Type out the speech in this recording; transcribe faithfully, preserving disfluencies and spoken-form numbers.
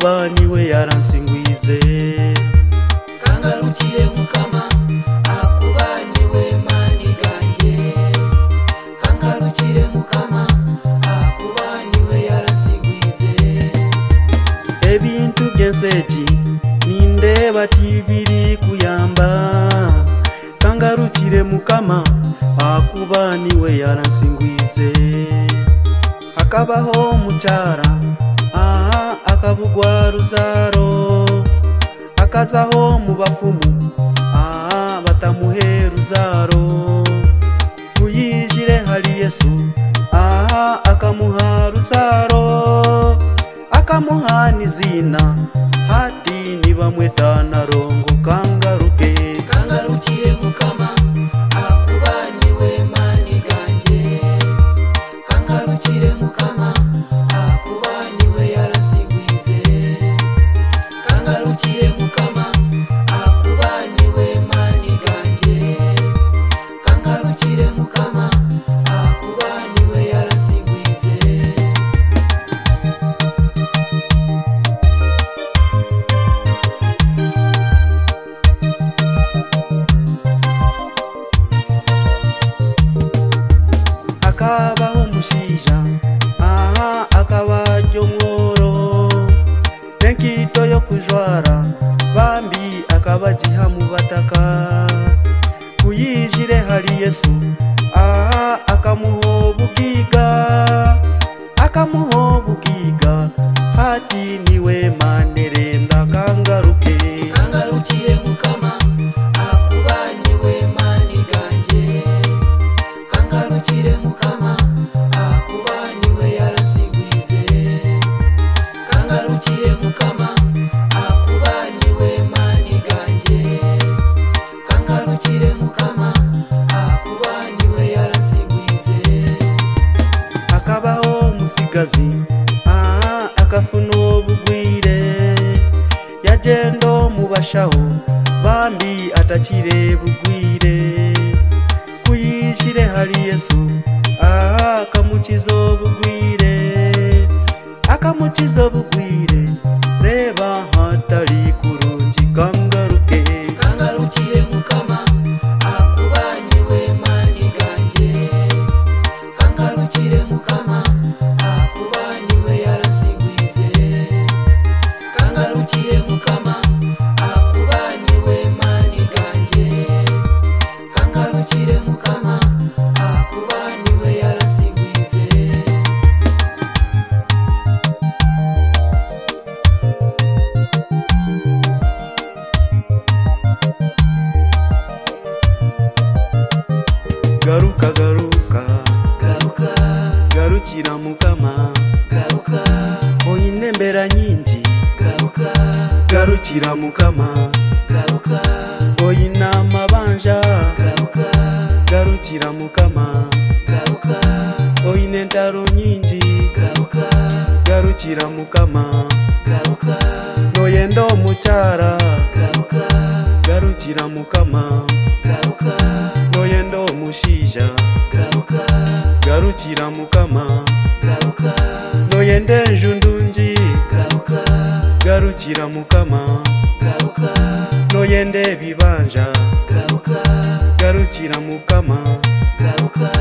akuba niwe yaransingwize. Kangarukire Mukama akuba niwe mani ganjye. Kangarukire Mukama akuba niwe yaransingwize. Ebintu byenseki nindeba tibiri kuyamba. Kangarukire Mukama akuba niwe yaransingwize. Akabaho mucyara aha akabugwa ruzaro. Akazaho mu bafumu aha batamuhe ruzaro. Kuyijire hari Yesu aha akamuha ruzaro. Akamuha n'izina hati nibamweta Narongo. Kangaruke Kangarukire Mukama akuba niwe mani ganjye. Kangarukire Mukama akuba niwe yaransingwize. Kangarukire Mukama akuba niwe mani ganjye. Kangarukire Mukama akuba niwe yaransingwize. Akabaho mushija aha akabajyo mworo. Nenkito yo kujwara bambi akabajiha mu bataka. Kuyijire hari Yesu aha akamuho bugiga. Akamuho bugiga hati niwe manerenda. Kangaruke Kangarukire Mukama akuba niwe mani ganjye. Kangarukire Mukama akuba niwe yaransingwize. Kangarukire Mukama akuba niwe mani ganjye. Kangarukire Mukama akuba niwe yaransingwize. Akabaho musigazi aha akafuno bugwire. Yagendo mubashaho bambi atakire bugwire. Kuyishire hari Yesu aha akamukizo bugwire. Akamukizo bugwire reba hatari kurungi. Kangaruke Kangarukire Mukama akuba niwe mani ganjye. Kangarukire Mukama akuba niwe yaransingwize. Kangarukire Mukama akuba niwe mani ganjye. Kangarukire Mukama akuba niwe yaransingwize. garuka garuka Garuka garukira Mukama. garuka Oyine mbera nyingi garuka garukira Mukama. garuka Oyine amabanja garuka garukira Mukama. garuka Oyine entaro nyingi garuka garukira Mukama. garuka Noyenda omukyara garuka garukira Mukama. garuka Noyenda omushija garuka garukira Mukama. garuka Noyenda enju ndungi garuka garukira Mukama. garuka Noyenda ebibanja garuka garukira Mukama. garuka